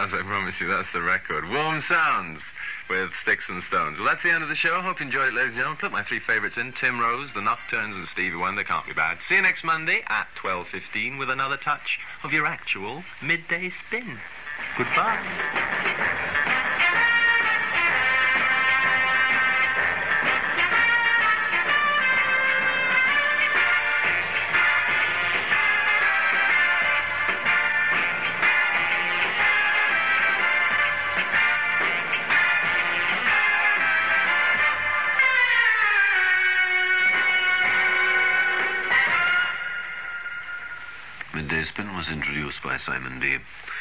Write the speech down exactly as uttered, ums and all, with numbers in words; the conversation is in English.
house, I promise you, that's the record. Warm Sounds with Sticks and Stones. Well, that's the end of the show. Hope you enjoyed it, ladies and gentlemen. Put my three favourites in, Tim Rose, The Nocturnes and Stevie Wonder. Can't be bad. See you next Monday at twelve fifteen with another touch of your actual midday spin. Goodbye. Midday Spin was introduced by Simon B.